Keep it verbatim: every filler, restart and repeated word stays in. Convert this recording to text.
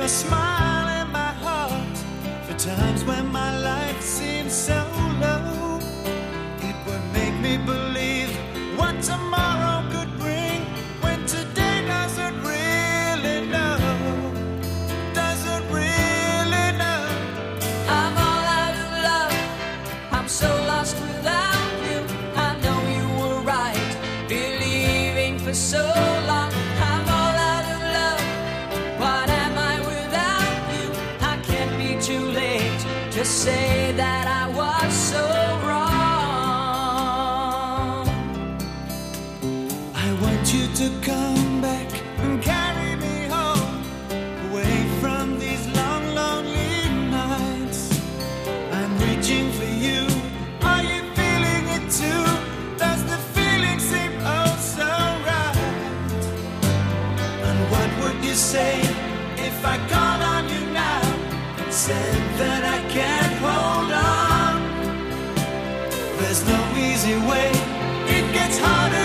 smile in my heart for times when my life seems so low. It would make me believe what tomorrow could bring when today doesn't really know. Doesn't really know. I'm all out of love. I'm so lost without you. I know you were right, believing for so long. I'm all out of love. What am I without you? I can't be too late to say that I was so wrong. I want you to come back and carry me home, away from these long, lonely nights. I'm reaching for you. Are you feeling it too? Does the feeling seem oh so right? And what would you say if I called on you now and said that I can't hold on? There's no easy way. It gets harder